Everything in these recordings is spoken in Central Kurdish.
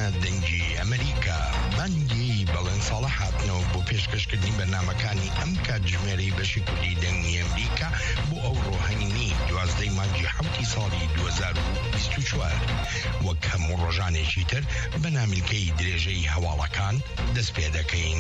دەنگی ئەمریکا بانگی بەڵێن ساڵە هاتنەوە بۆ پێشکەشکردنی بەرنامەکانی ئەم کاتژمێرەی بەشی کوردی دەنگی ئەمریکا بۆ ئەو ڕۆهەنینی 12 مانگی 7 ساڵی 2024 وەک هەموو ڕۆژانێکی تر بە نامیلکەی درێژەی هەواڵەکان دەست پێ دەکەین.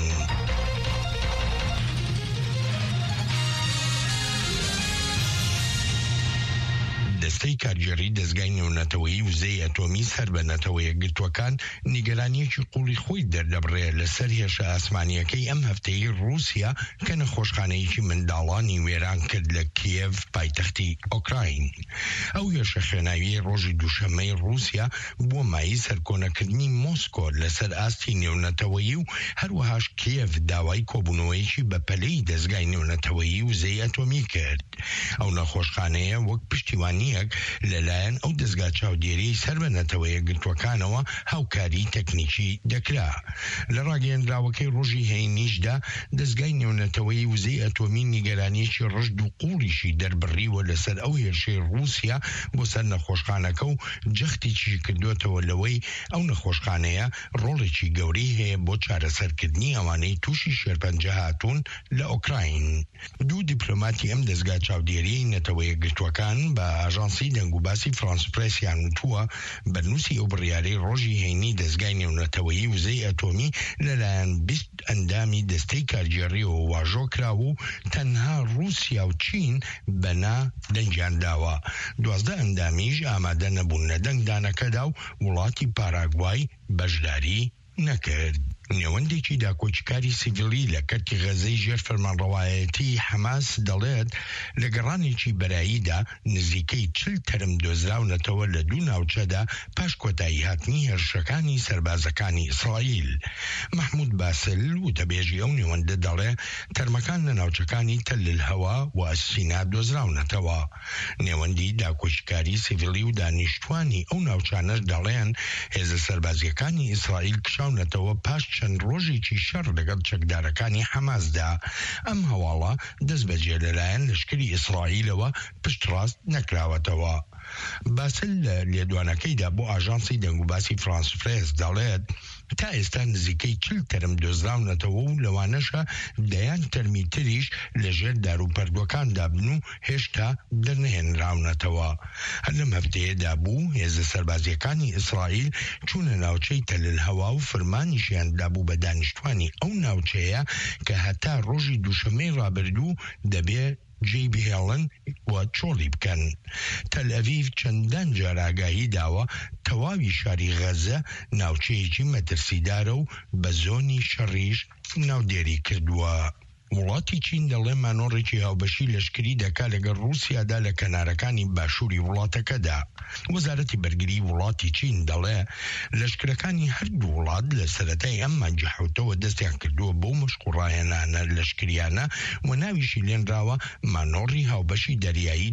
دەستەی کارگێڕی دەستگای نێونەتەوەیی وزەی ئەتۆمی سەر بە نەتەوەیە گرتوەکان نیگەرانیەکی قوڵی خۆی دەردەبڕێ لەسەر هێشە ئاسمانیەکەی ئەم هەفتەی رووسیا کە نەخۆشخانەیەکی منداڵانی وێران کرد لە کیێڤ پایتەختی ئۆکراین. ئەو هێشە خوێناویی ڕۆژی دووشەممەی رووسیا بۆ مایی سەرکۆنەکردنی مۆسکۆ لەسەر ئاستی نێونەتەوەیی و هەروەهاش کیێڤ داوای کۆبوونەوەیەکی بە پەلەی دەستگای نێونەتەوەیی وزەی ئەتۆمی کرد. ئەو نەخۆشخانەیە وەک پشتیوانیەک لەلایەن ئەو دەستگا چاودێری سەر بە نەتەوەیە گرتوەکانەوە هاوکاری تەکنیکی دەکرا. لە ڕاگەیەندراوەکەی ڕۆژی هەینیشدا دەستگای نێونەتەوەیی وزەی ئەتۆمی نیگەرانیەکی ڕژد و قوڵیشی دەربڕیوە لەسەر ئەو هێرشەی رووسیا بۆ سەر نەخۆشخانەکە و جەختێکی کردوێتەوە لەوەی ئەو نەخۆشخانەیە ڕۆڵێکی گەورەی هەیە بۆ چارەسەرکردنی ئەوانەی تووشی شێرپەنجە هاتوون لە ئۆکراین. دوو دیپلۆماتی ئەم دەستگا چاودێری نەتەوەیە گرتوەکان بە ئاژانسی دەنگوباسی فرانس پرێسیان وتووە بەنووسی ئەو بڕیارەی ڕۆژی هەینی دەستگای نێونەتەوەیی وزەی ئەتۆمی لەلایەن 20 ئەندامی دەستەی کارگێڕیەوە واژۆ کراوە و تەنها رووسیا و چین بەنا دەنگیان داوە. 12 ئەندامیش ئامادە نەبوون لە دەنگدانەکەدا و وڵاتی پاراگوای بەشداری نەکرد. نێوەندێکی داکۆچکاری سیڤیلی لە کەرتی غەزەی ژێر فەرمانڕەوایەتی حەماس دەڵێت لە گەڕانێکی بەراییدا نزیکەی 40 تەرم دۆزراونەتەوە لە دوو ناوچەدا پاش کۆتایی هاتنی هێرشەکانی سەربازەکانی ئیسرائیل. محمود باسل و دەبێژی ئەو نێوەندە دەڵێ تەرمەکان لە ناوچەکانی تەل هەوا و ئەسینا دۆزراونەتەوە. نێوەندی داکۆچکاری سیڤیلی و دانیشتوانی ئەو ناوچانەش دەڵێن هێزە سەربازیەکانی ئیسرائیل کشاونەتەوە پاش چەند ڕۆژێکی شەڕ لەگەڵ چەکدارەکانی حەماسدا. ئەم هەواڵە دەست بەجێ لەلایەن لەشکری ئیسرائیلەوە پشتڕاست نەکراوەتەوە. باسل لە لێدوانەکەیدا بۆ ئاژانسی دەنگوباسی فرانس پرێس دەڵێت تا ئێستا نزیکەی 40 تەرم دۆزراونەتەوە و لەوانەشە دەیان تەرمی تریش لەژێر داروپەردوەکاندا بن و هێشتا دەرنهێنراونەتەوە. هەر لەم هەفتەیەدا بوو هێزە سەربازیەکانی ئیسرائیل چوونە ناوچەی تەل هەوا و فەرمانیشیان دابوو بە دانیشتوانی ئەو ناوچەیە کە هەتا ڕۆژی دووشەمەی ڕابردوو دەبێت جێی بهێڵن و چۆڵی بکەن. تەل ئەڤیڤ چەندان جار ئاگاهی داوە تەواوی شاری غەزە ناوچەیەکی مەترسیدارە و بە زۆنی شەڕیش ناودێری کردووە. وڵاتی چین دەڵێ مانۆڕێکی هاوبەشی لەشکری دەکا لەگەڵ رووسیادا لە کەنارەکانی باشووری وڵاتەکەدا. وەزارەتی بەرگری وڵاتی چین دەڵێ لەشکرەکانی هەردوو وڵات لە سەرەتای ئەم مانگی حوتەوە دەستیان کردووە بۆ مشقوڕاهێنانە لەشکریانە و ناویشی لێنراوە مانۆڕی هاوبەشی دەریایی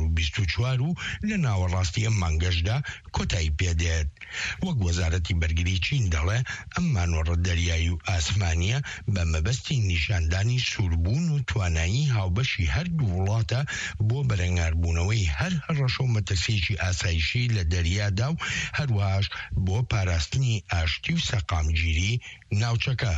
2024 و لە ناوەڕاستی ئەم مانگەشدا کۆتایی پێدێت. وەک وەزارەتی بەرگری چین دەڵێ ئەم مانۆڕە دەریایی و ئاسمانیە بە مەبەستی نیشاندانی سووربوون و توانایی هاوبەشی هەردوو وڵاتە بۆ بەرەنگاربوونەوەی هەر هەڕەشە و مەترسیەکی ئاسایشی لە دەریادا و هەروەهاش بۆ پاراستنی ئاشتی و سەقامگیری ناوچەکە.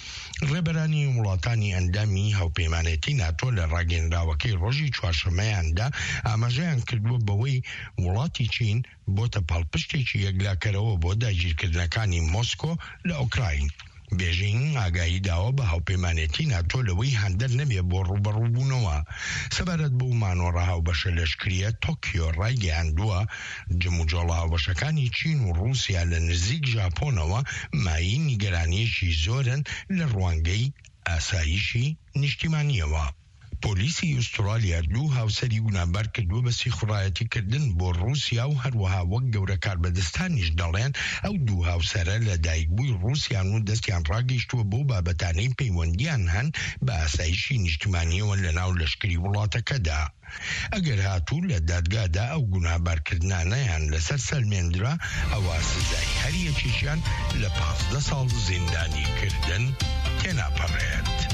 ڕێبەرانی وڵاتانی ئەندامی هاوپەیمانێتی ناتۆ لە ڕاگەیەندراوەکەی ڕۆژی چوارشەمەیاندا ئاماژەیان کردووە بەوەی وڵاتی چین بۆتە پاڵپشتێکی یەکلاکەرەوە بۆ داگیرکردنەکانی مۆسکۆ لە ئۆکراین. بێژین ئاگایی داوە بە هاوپەیمانێتی ناتۆ لەوەی هەندەر نەبێ بۆ ڕوبەڕووبوونەوە. سەبارەت بۆ مانۆڕە هاوبەشە لەشکریە تۆکیۆ ڕایگەیاندووە جەموجۆڵە هاوبەشەکانی چین و رووسیا لە نزیک ژاپۆنەوە مایی نیگەرانیەکی زۆرن لە ڕوانگەی ئاسایشی نیشتیمانیەوە. پۆلیسی ئوسترالیا دوو هاوسەری گونابار کردووە بە سیخڕایەتیکردن بۆ رووسیا و هەروەها وەک گەورە کاربەدەستانیش دەڵێن ئەو دوو هاوسەرە لە دایکبووی رووسیان و دەستیان ڕاگەیشتووە بۆ بابەتانەی پەیوەندیان هەن بە ئاسایشی نیشتیمانیەوە لە ناو لەشکری وڵاتەکەدا. ئەگەر هاتوو لە دادگادا ئەو گونابارکردانەیان لەسەر سەلمێنرا ئەوە سزای هەر یەکێکیان لە 15 ساڵ زیندانی کردن تێناپەڕێت.